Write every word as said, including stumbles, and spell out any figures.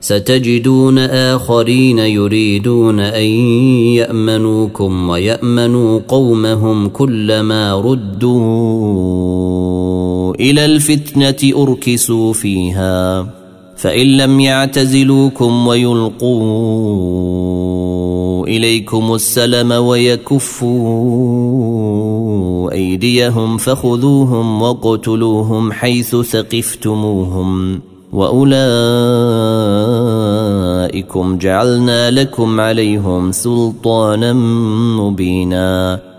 ستجدون آخرين يريدون أن يأمنوكم ويأمنوا قومهم كلما ردوا إلى الفتنة أركسوا فيها فإن لم يعتزلوكم ويلقوا إليكم السلم ويكفوا أيديهم فخذوهم واقتلوهم حيث ثقفتموهم وأولئكم جعلنا لكم عليهم سلطانا مبينا